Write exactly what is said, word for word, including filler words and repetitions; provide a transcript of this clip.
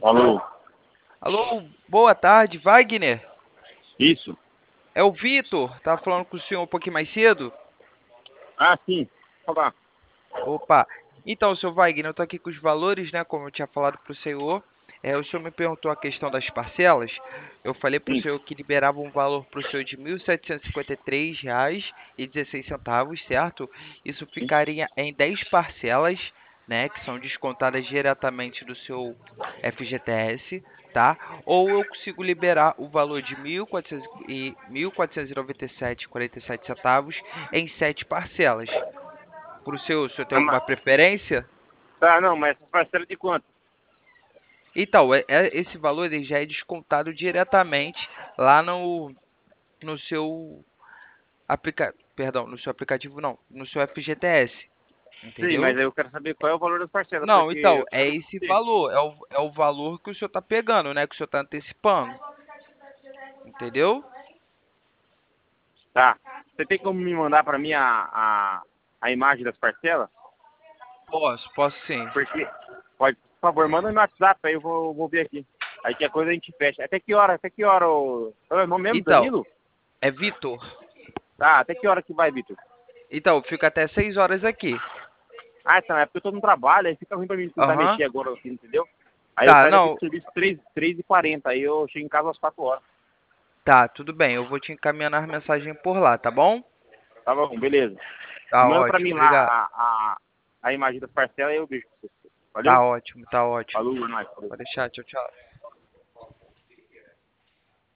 Alô? Alô, boa tarde, Wagner. Isso? É o Vitor. Tava falando com o senhor um pouquinho mais cedo. Ah, sim. Olá. Opa. Então, seu Wagner, eu tô aqui com os valores, né? Como eu tinha falado para o senhor. É, o senhor me perguntou a questão das parcelas. Eu falei para o Sim. senhor que liberava um valor para o senhor de mil setecentos e cinquenta e três reais e dezesseis centavos, certo? Isso Sim. ficaria em dez parcelas, né? Que são descontadas diretamente do seu F G T S, tá? Ou eu consigo liberar o valor de mil quatrocentos e mil quatrocentos e noventa e sete reais e quarenta e sete centavos em sete parcelas. Para o senhor, o senhor tem Ah, mas- alguma preferência? Tá, não, mas essa parcela de quanto? Então, é- é- esse valor ele já é descontado diretamente lá no, no seu aplica, perdão, no seu aplicativo não, no seu F G T S, Sim, mas entendeu? aí eu quero saber qual é o valor das parcelas, Não, porque então, eu é quero esse saber. valor, é o, é o valor que o senhor está pegando, né? Que o senhor está antecipando, entendeu? Tá. Você tem como me mandar para mim a, a, a imagem das parcelas? Posso, posso sim. Porque, pode, por favor, manda no WhatsApp, aí eu vou, vou ver aqui. Aí que a coisa a gente fecha. Até que hora? Até que hora? O é o nome mesmo, Então, Danilo? é Vitor. Tá, até que hora que vai, Vitor? Então, fica até seis horas aqui. Ah, então, é porque eu tô no trabalho, aí fica ruim pra mim tentar Aham. mexer agora, assim, entendeu? Aí eu Tá, saio daqui do não, serviço três, três e quarenta, aí eu chego em casa às quatro horas. tá, tudo bem. Eu vou te encaminhar as mensagens por lá, tá bom? Tá bom, beleza. Tá Manda pra ótimo, mim lá obrigado. a, a, a imagem das parcelas e eu vejo. Valeu? Tá ótimo, tá ótimo. Falou, é nóis. Falou. Pode deixar, tchau, tchau.